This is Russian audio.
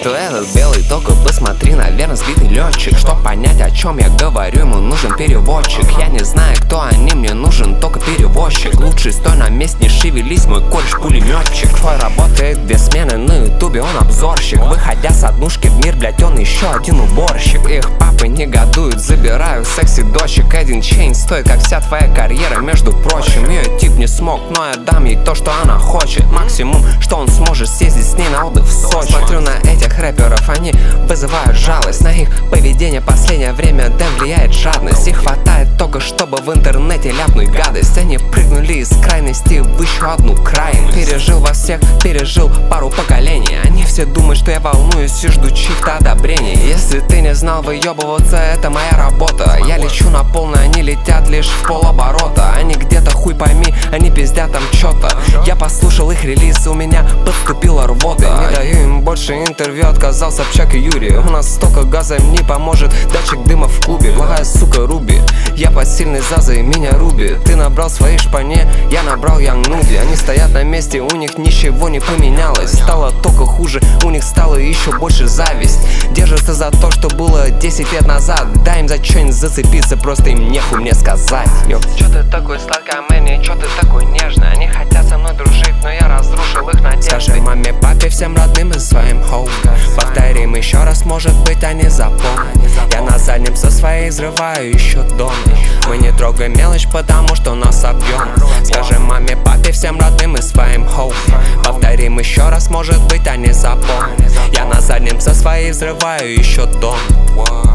Кто этот белый, только посмотри, наверное, сбитый летчик. Чтоб понять, о чем я говорю, ему нужен переводчик. Я не знаю, кто они, мне нужен только перевозчик. Лучше стой на месте, не шевелись, мой кореш пулеметчик. Твой работает 2 смены на ютубе, он обзорщик. Выходя с однушки в мир, блять, он еще один уборщик. Их папы негодуют, забираю секси дочек. 1 чейн стоит, как вся твоя карьера, между прочим. Ее тип не смог, но я дам ей то, что она хочет. Максимум, что он сможет съездить с ней на отдых в Сочи. Смотрю на этих рэперов, они вызывают жалость. На их поведение последнее время да влияет жадность. И хватает только, чтобы в интернете ляпнуть гадость. Они прыгнули из крайности в еще одну крайность. Пережил во всех, пережил пару поколений. Они все думают, что я волнуюсь и жду чьих-то одобрений. Если ты не знал, выебываться — это моя работа. Я лечу на полную, они летят лишь в полоборота. Они где-то хуй пойми, они пиздят там чё-то. Я послушал их релиз, у меня подступила рвота. Не даю им больше интервью, отказал Собчак и Юрий. У нас столько газа, им не поможет датчик дыма в клубе. Плохая сука Руби, я посильный Заза и меня Руби. Ты набрал своей шпане, я набрал Янг Нуби. Они стоят на месте, у них ничего не поменялось. Стало только хуже, у них стало еще больше зависть. Держатся за то, что было 10 лет назад. Дай им за что-нибудь зацепиться, просто им нехуй мне сказать. Чё ты такой сладкий, Мэнни, чё ты такой нежный? Они хотят со мной дружить, но я разрушил их надежды. Скажи маме, папе, всем родным и своим хоум. Повторим еще раз, может быть они запомнят. Я на заднем со своей взрываю еще дома. Мы не трогаем мелочь, потому что нас объем. Скажи маме, папе, всем родным и своим хоум. Повторим еще раз, может быть они запомнят. Я на заднем со своей взрываю еще дома.